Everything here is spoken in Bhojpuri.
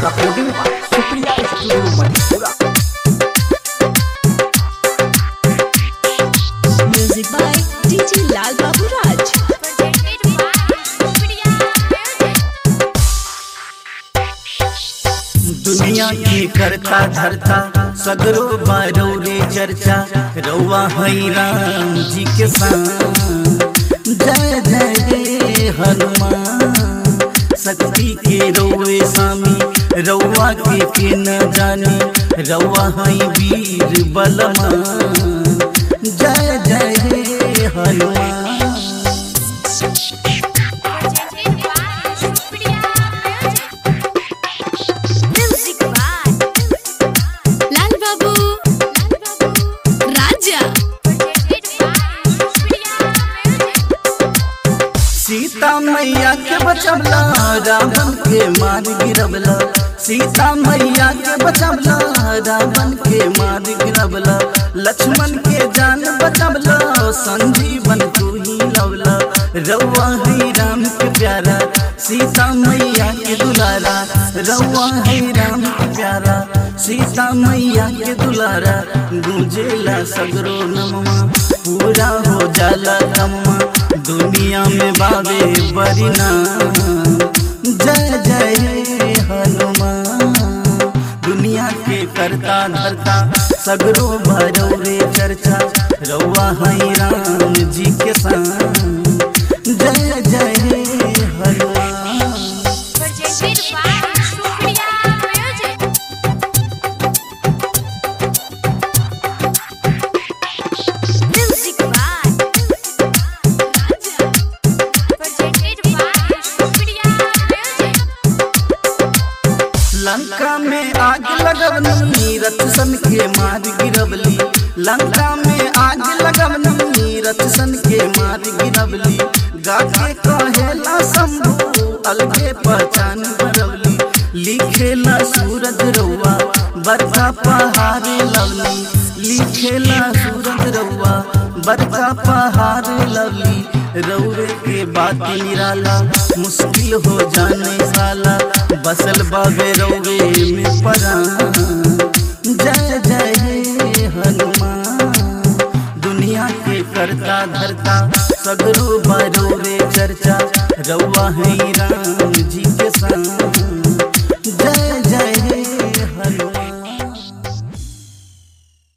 Recording by Supriya studio Madhepura. Music by DJ Lal Babu Raj. दुनिया की करता धरता सगरो बारो रे चर्चा रउआ हई राम जी के संग। जय जय रे हनुमान शक्ति के रउए स्वामी रउआ के न जाने रउआ हई वीर बलवान। जय जय रे हनुमान। सीता मैया के बचवला रावण के मार गिरवला। सीता मैया के बचवला रावण के मार गिरवला। लक्ष्मण के जान बचवला संजीवन तू ही लवला। रउआ है राम के प्यारा सीता मैया के दुलारा। रउआ है राम के प्यारा सीता मैया के दुलारा। गूंजेला सगरो नमवा पूरा हो जाला कम्मा दुनिया में बाबे बरिना। जय जय हनुमान दुनिया के करता धरता सगरो भरो रे चर्चा रउआ हई राम जी के संग। जय जय हनुमान। लंका में आग लगवनी रथ सन के मार गिरवली। लंका में आग लगवनी रथ सन के मार गिरवली। गाके कहेला शंभु अलगे पहचान बरवली। लिखेला सूरज रउआ बरका पहाड़ लवली। लिखेला सूरज रउआ बरका पहाड़ लवली। रउए के बात निराला मुश्किल हो जाने साला बसल बाबे रउए में परान। जय जय हनुमान दुनिया के करता धरता सगरो बारो रे चर्चा रउआ है राम जी के संग। जय